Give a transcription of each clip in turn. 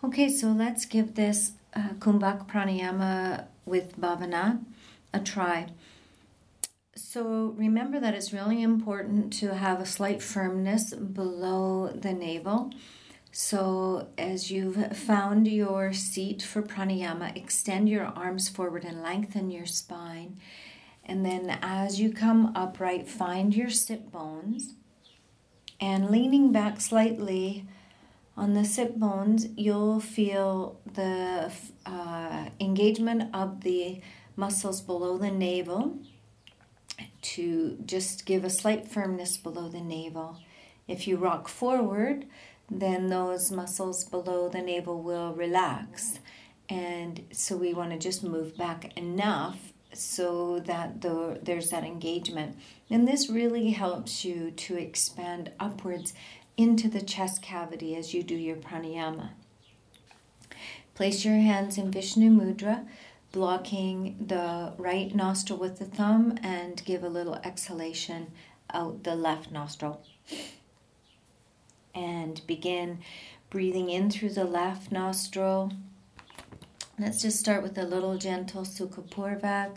Okay, so let's give this Kumbhak Pranayama with Bhavana a try. So remember that it's really important to have a slight firmness below the navel. So as you've found your seat for pranayama, extend your arms forward and lengthen your spine. And then as you come upright, find your sit bones. And leaning back slightly on the sit bones, you'll feel the engagement of the muscles below the navel to just give a slight firmness below the navel. If you rock forward, then those muscles below the navel will relax. And so we want to just move back enough so that there's that engagement. And this really helps you to expand upwards into the chest cavity as you do your pranayama. Place your hands in Vishnu Mudra, blocking the right nostril with the thumb, and give a little exhalation out the left nostril. And begin breathing in through the left nostril. Let's just start with a little gentle Sukha Purvak.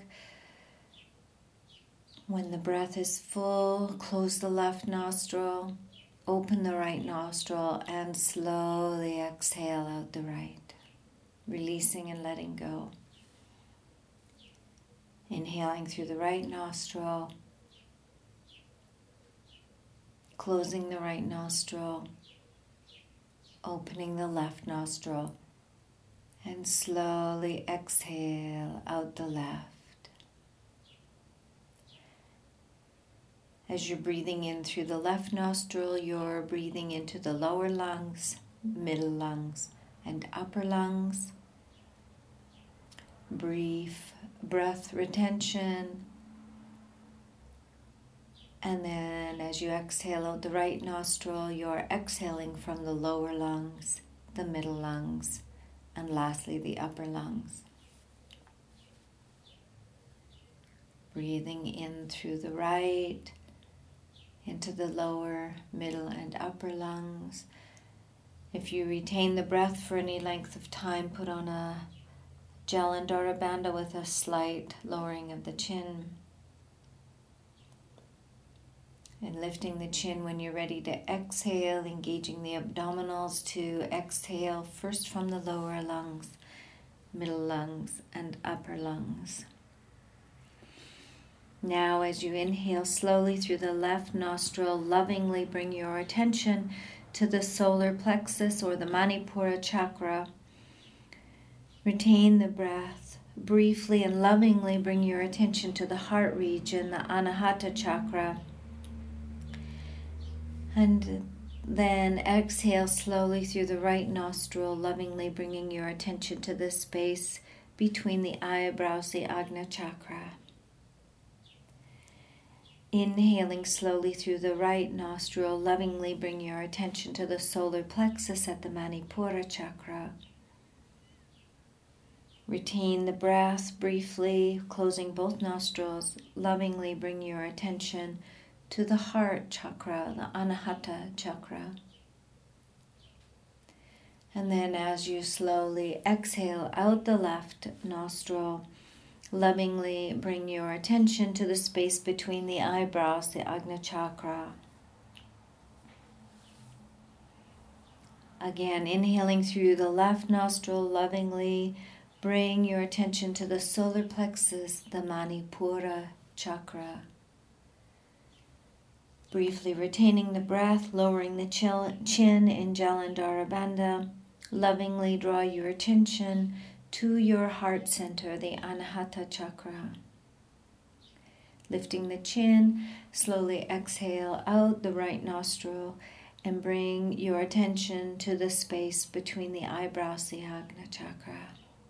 When the breath is full, close the left nostril, open the right nostril, and slowly exhale out the right, releasing and letting go. Inhaling through the right nostril, closing the right nostril, opening the left nostril, and slowly exhale out the left. As you're breathing in through the left nostril, you're breathing into the lower lungs, middle lungs, and upper lungs. Brief breath retention. And then as you exhale out the right nostril, you're exhaling from the lower lungs, the middle lungs, and lastly the upper lungs. Breathing in through the right, into the lower, middle, and upper lungs. If you retain the breath for any length of time, put on a Jalandhara Bandha with a slight lowering of the chin. And lifting the chin when you're ready to exhale, engaging the abdominals to exhale first from the lower lungs, middle lungs, and upper lungs. Now as you inhale slowly through the left nostril, lovingly bring your attention to the solar plexus or the Manipura chakra. Retain the breath. Briefly and lovingly bring your attention to the heart region, the Anahata chakra. And then exhale slowly through the right nostril, lovingly bringing your attention to the space between the eyebrows, the Ajna chakra. Inhaling slowly through the right nostril, lovingly bring your attention to the solar plexus at the Manipura chakra. Retain the breath briefly, closing both nostrils. Lovingly bring your attention to the heart chakra, the Anahata chakra. And then as you slowly exhale out the left nostril, lovingly bring your attention to the space between the eyebrows, the Ajna chakra. Again, inhaling through the left nostril, lovingly bring your attention to the solar plexus, the Manipura chakra. Briefly retaining the breath, lowering the chin in Jalandhara Bandha. Lovingly draw your attention to your heart center, the Anahata chakra. Lifting the chin, slowly exhale out the right nostril and bring your attention to the space between the eyebrows, the Ajna chakra.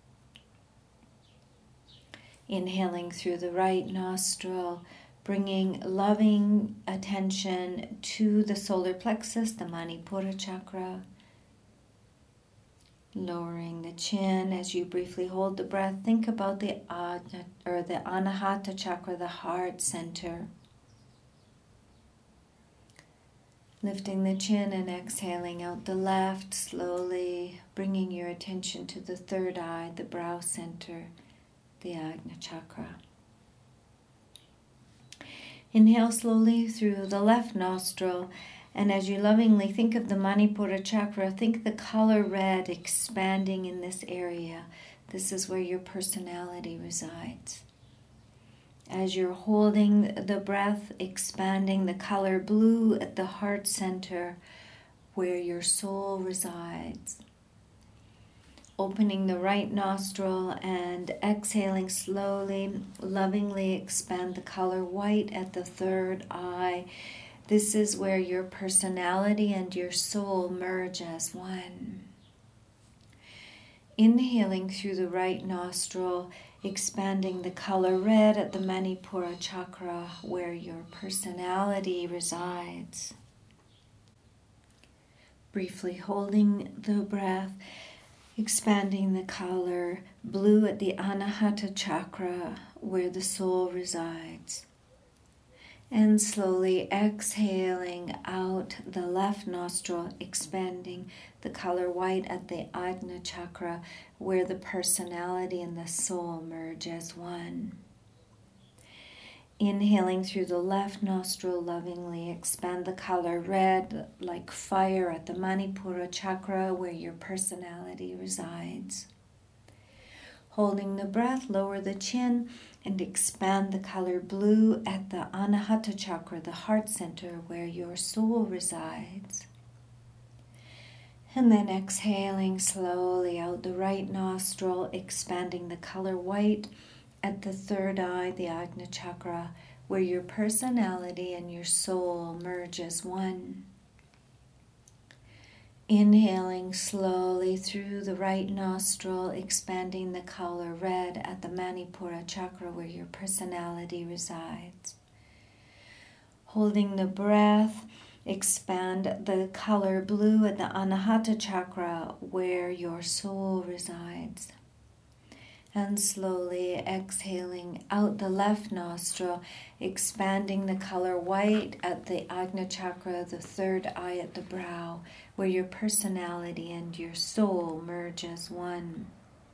Inhaling through the right nostril, bringing loving attention to the solar plexus, the Manipura chakra. Lowering the chin as you briefly hold the breath. Think about the Ajna, or the Anahata chakra, the heart center. Lifting the chin and exhaling out the left, slowly bringing your attention to the third eye, the brow center, the Ajna chakra. Inhale slowly through the left nostril, and as you lovingly think of the Manipura chakra, think the color red expanding in this area. This is where your personality resides. As you're holding the breath, expanding the color blue at the heart center, where your soul resides. Opening the right nostril and exhaling slowly, lovingly expand the color white at the third eye. This is where your personality and your soul merge as one. Inhaling through the right nostril, expanding the color red at the Manipura chakra, where your personality resides. Briefly holding the breath, expanding the color blue at the Anahata chakra, where the soul resides. And slowly exhaling out the left nostril, expanding the color white at the Ajna chakra, where the personality and the soul merge as one. Inhaling through the left nostril, lovingly expand the color red like fire at the Manipura chakra, where your personality resides. Holding the breath, lower the chin and expand the color blue at the Anahata chakra, the heart center, where your soul resides. And then exhaling slowly out the right nostril, expanding the color white at the third eye, the Ajna chakra, where your personality and your soul merge as one. Inhaling slowly through the right nostril, expanding the color red at the Manipura chakra, where your personality resides. Holding the breath, expand the color blue at the Anahata chakra, where your soul resides. And slowly exhaling out the left nostril, expanding the color white at the Ajna chakra, the third eye at the brow, where your personality and your soul merge as one.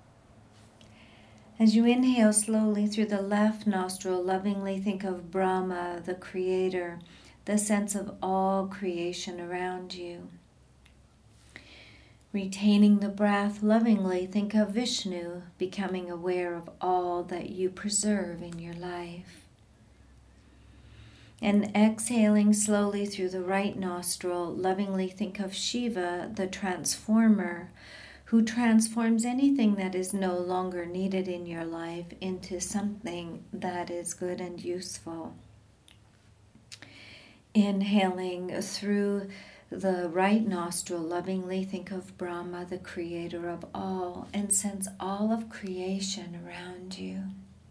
As you inhale slowly through the left nostril, lovingly think of Brahma, the creator, the sense of all creation around you. Retaining the breath, lovingly think of Vishnu, becoming aware of all that you preserve in your life. And exhaling slowly through the right nostril, lovingly think of Shiva, the transformer, who transforms anything that is no longer needed in your life into something that is good and useful. Inhaling through the right nostril, lovingly think of Brahma, the creator of all, and sense all of creation around you.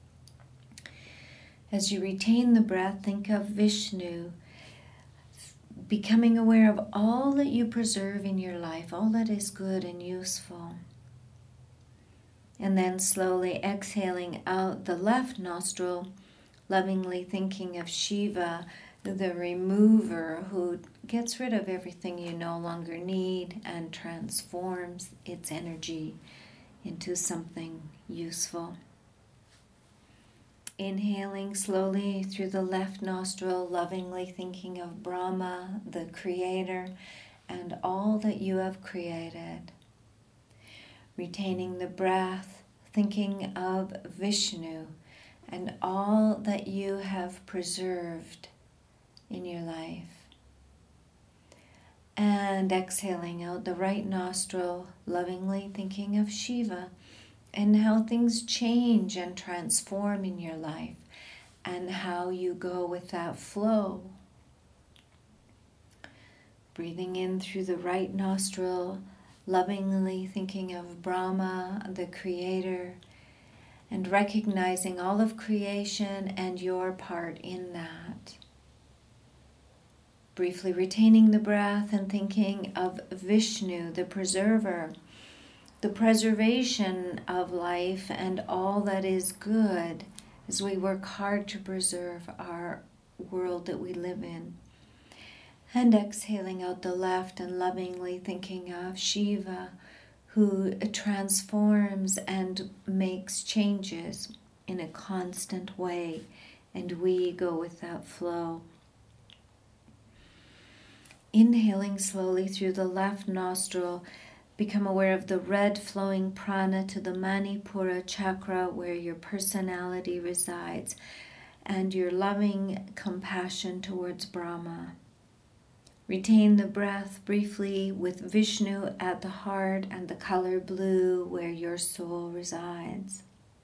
As you retain the breath, think of Vishnu, becoming aware of all that you preserve in your life, all that is good and useful. And then slowly exhaling out the left nostril, lovingly thinking of Shiva, the remover, who gets rid of everything you no longer need and transforms its energy into something useful. Inhaling slowly through the left nostril, lovingly thinking of Brahma, the creator, and all that you have created. Retaining the breath, thinking of Vishnu and all that you have preserved in your life. And exhaling out the right nostril, lovingly thinking of Shiva and how things change and transform in your life and how you go with that flow. Breathing in through the right nostril, lovingly thinking of Brahma, the creator, and recognizing all of creation and your part in that. Briefly retaining the breath and thinking of Vishnu, the preserver, the preservation of life and all that is good as we work hard to preserve our world that we live in. And exhaling out the left and lovingly thinking of Shiva, who transforms and makes changes in a constant way, and we go with that flow. Inhaling slowly through the left nostril, become aware of the red flowing prana to the Manipura chakra where your personality resides, and your loving compassion towards Brahma. Retain the breath briefly with Vishnu at the heart and the color blue where your soul resides.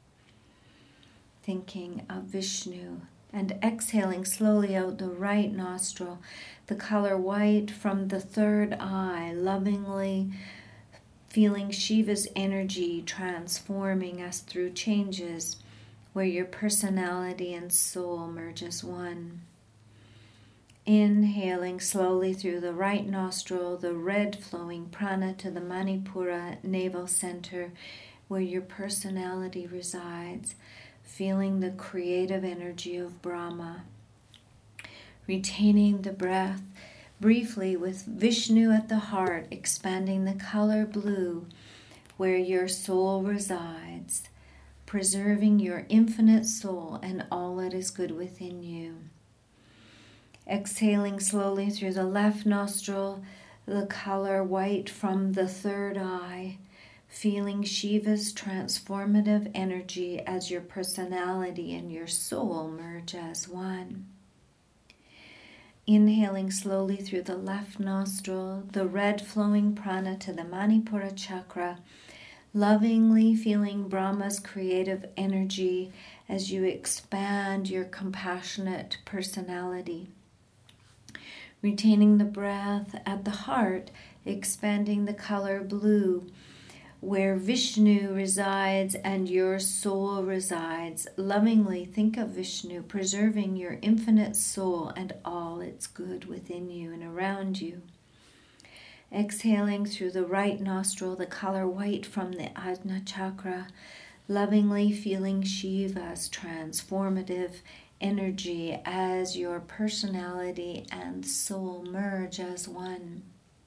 Thinking of Vishnu and exhaling slowly out the right nostril, the color white from the third eye, lovingly feeling Shiva's energy transforming us through changes where your personality and soul merge as one. Inhaling slowly through the right nostril, the red flowing prana to the Manipura navel center where your personality resides, feeling the creative energy of Brahma. Retaining the breath briefly with Vishnu at the heart, expanding the color blue where your soul resides, preserving your infinite soul and all that is good within you. Exhaling slowly through the left nostril, the color white from the third eye, feeling Shiva's transformative energy as your personality and your soul merge as one. Inhaling slowly through the left nostril, the red flowing prana to the Manipura chakra, lovingly feeling Brahma's creative energy as you expand your compassionate personality. Retaining the breath at the heart, expanding the color blue, where Vishnu resides and your soul resides. Lovingly think of Vishnu, preserving your infinite soul and all its good within you and around you. Exhaling through the right nostril, the color white from the Ajna chakra, lovingly feeling Shiva's transformative energy as your personality and soul merge as one.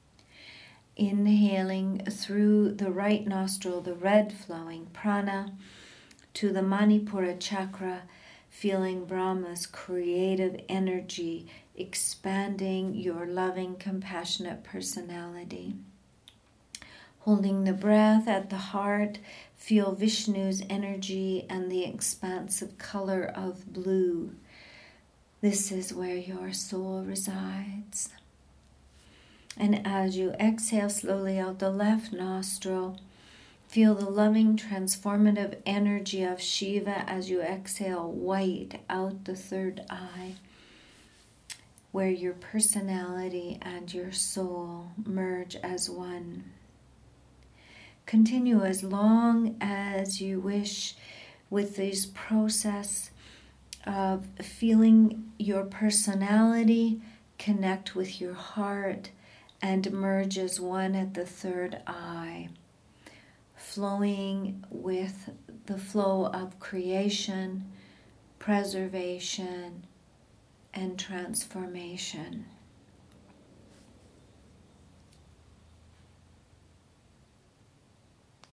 Inhaling through the right nostril, the red flowing prana to the Manipura chakra, feeling Brahma's creative energy expanding your loving, compassionate personality. Holding the breath at the heart, feel Vishnu's energy and the expansive color of blue. This is where your soul resides. And as you exhale slowly out the left nostril, feel the loving, transformative energy of Shiva as you exhale white out the third eye, where your personality and your soul merge as one. Continue as long as you wish with this process of feeling your personality connect with your heart and merge as one at the third eye, flowing with the flow of creation, preservation, and transformation.